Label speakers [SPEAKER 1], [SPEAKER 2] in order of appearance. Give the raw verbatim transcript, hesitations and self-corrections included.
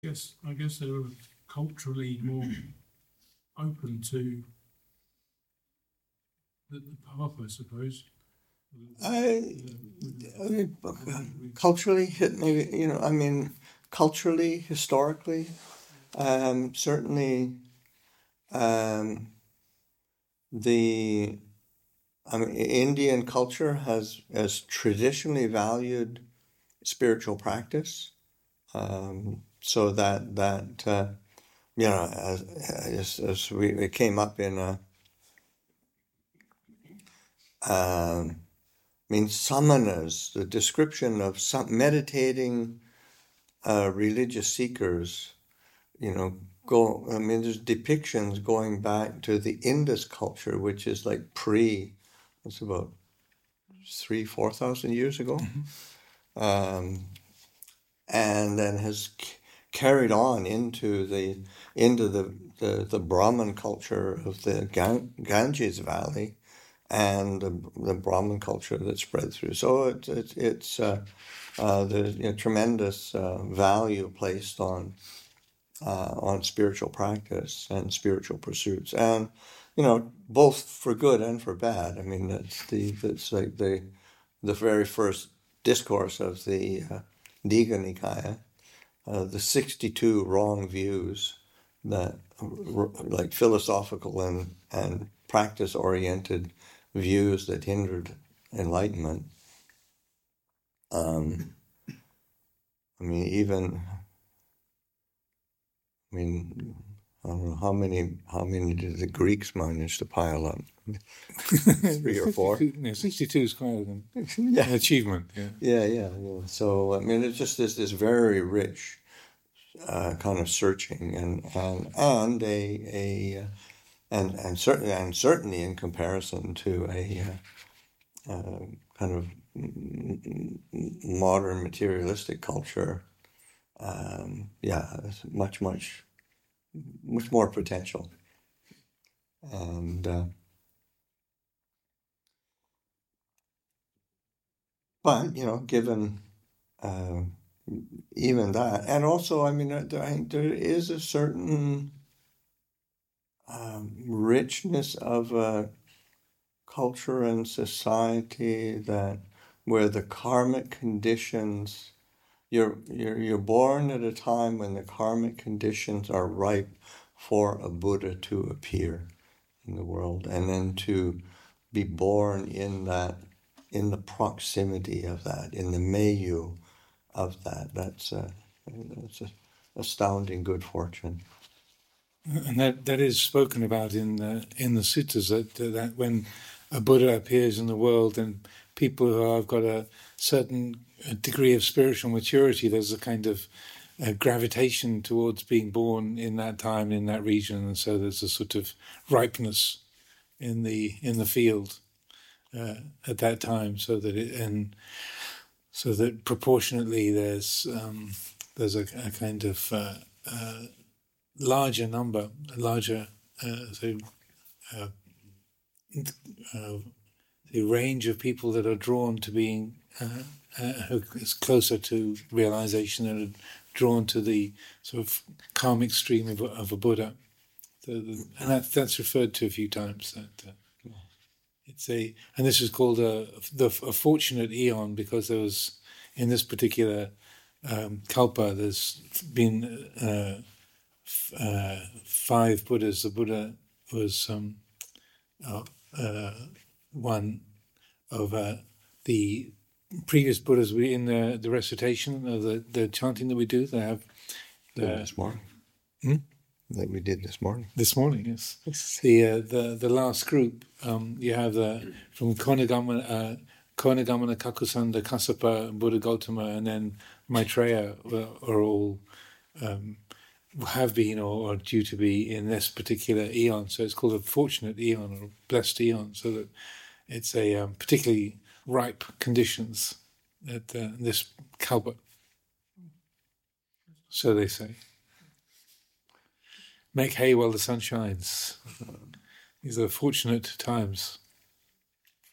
[SPEAKER 1] Yes, I guess they were culturally more open to the, the path, I suppose.
[SPEAKER 2] I, I mean, culturally, maybe, you know, I mean, culturally, historically, um, certainly um, the, I mean, Indian culture has, has traditionally valued spiritual practice. Um, so that, that uh, you know, as, as, as we, it came up in a, um, I mean, samanas, the description of some meditating uh, religious seekers, you know, go, I mean, there's depictions going back to the Indus culture, which is like pre, it's about three, four thousand years ago. Mm-hmm. Um, and then has c- carried on into the, into the, the, the Brahmin culture of the Gan- Ganges Valley, and the, the Brahmin culture that spread through. So it, it, it's uh, uh, there's you know, tremendous uh, value placed on uh, on spiritual practice and spiritual pursuits, and you know both for good and for bad. I mean, that's the that's like the the very first discourse of the uh, Digha Nikaya, uh, the sixty-two wrong views that like philosophical and and practice oriented views that hindered enlightenment. Um, I mean, even, I mean, I don't know how many how many did the Greeks manage to pile up? Three or four.
[SPEAKER 3] No, sixty-two is quite an,
[SPEAKER 2] yeah.
[SPEAKER 3] an achievement. Yeah.
[SPEAKER 2] yeah, yeah, yeah. So I mean, it's just this this very rich uh, kind of searching and and and a a and and certainly and certainly in comparison to a uh, uh, kind of modern materialistic culture, um, yeah, it's much much much more potential, and uh, but you know, given uh, even that, and also, I mean, I think there is a certain um, richness of a culture and society that where the karmic conditions, you're you're you're born at a time when the karmic conditions are ripe for a Buddha to appear in the world, and then to be born in that, in the proximity of that, in the milieu of that. That's a, that's a astounding good fortune.
[SPEAKER 3] And that, that is spoken about in the, in the suttas, that, that when a Buddha appears in the world and people who have got a certain degree of spiritual maturity, there's a kind of a gravitation towards being born in that time, in that region, and so there's a sort of ripeness in the in the field uh, at that time, so that it, and so that proportionately there's um, there's a, a kind of uh, uh, larger number, a larger uh, so uh, uh, the range of people that are drawn to being uh, uh, who is closer to realization and are drawn to the sort of karmic stream of a, of a Buddha. So the, and that, that's referred to a few times. That uh, it's a, and this is called a, the, a fortunate eon, because there was, in this particular um, kalpa, there's been uh, f- uh, five Buddhas. The Buddha was um, uh, uh, one of uh, the previous Buddhas. We in the, the recitation of the, the chanting that we do. They have
[SPEAKER 2] the, this morning.
[SPEAKER 3] Hmm?
[SPEAKER 2] That we did this morning.
[SPEAKER 3] This morning, yes. the uh, the the last group. Um, you have the from Konagamana, uh, Konagamana, Kakusanda, Kassapa, Buddha Gautama, and then Maitreya are, are all um, have been or are due to be in this particular eon. So it's called a fortunate eon or blessed eon. So that it's a um, particularly ripe conditions at uh, this kalpa. So they say. Make hay while the sun shines. These are fortunate times.